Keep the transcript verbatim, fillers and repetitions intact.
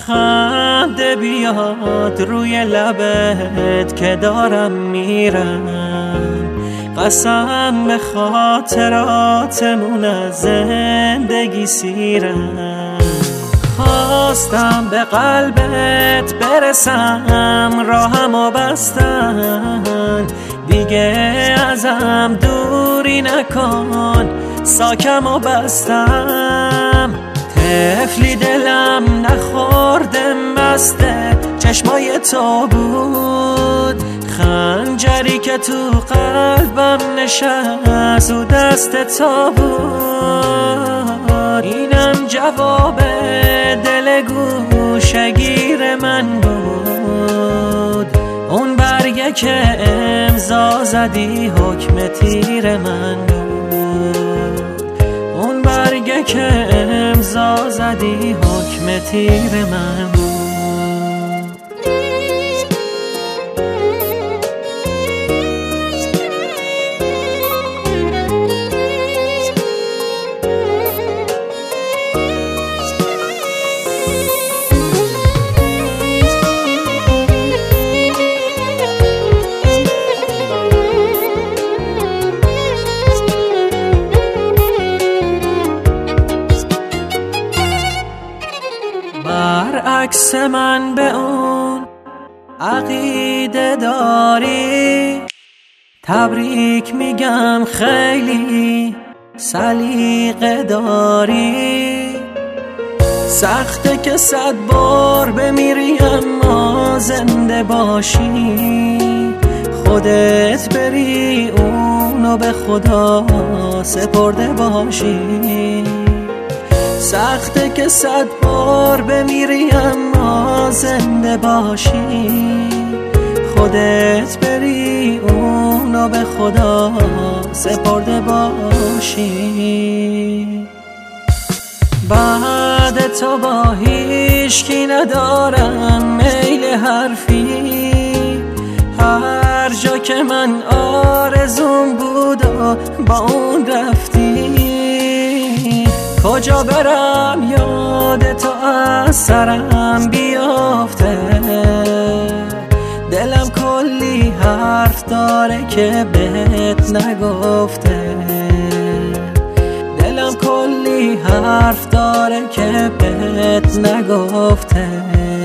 خنده بیاد روی لبت که دارم میرم، قسم به خاطراتمون از زندگی سیرم. خواستم به قلبت برسم، راهمو بستن، دیگه ازم دوری نکن، ساکمو بستم. طفلی دلم نخوردم بسته، چشمای تو بود، خنجری که تو قلبم نشست و دست تو بود. اینم جواب دل گوشگیر من بود، اون برگه که امضا زدی حکم تیر من بود، اون برگه که امضا زدی حکم تیر من بود. برعکس من به اون عقیده داری، تبریک میگم خیلی سلیقه داری. سخته که صد بار بمیری اما زنده باشی، خودت بری اونو به خدا سپرده باشی. سخته که صد بار بمیری اما زنده باشی، خودت بری اونو به خدا سپرده باشی. بعد تو با هیچکی ندارم میل حرفی، هر جا که من آرزوم بود و با اون رفتی. کجا برم یاد تو از سرم بیافته، دلم کلی حرف داره که بهت نگفته، دلم کلی حرف داره که بهت نگفته.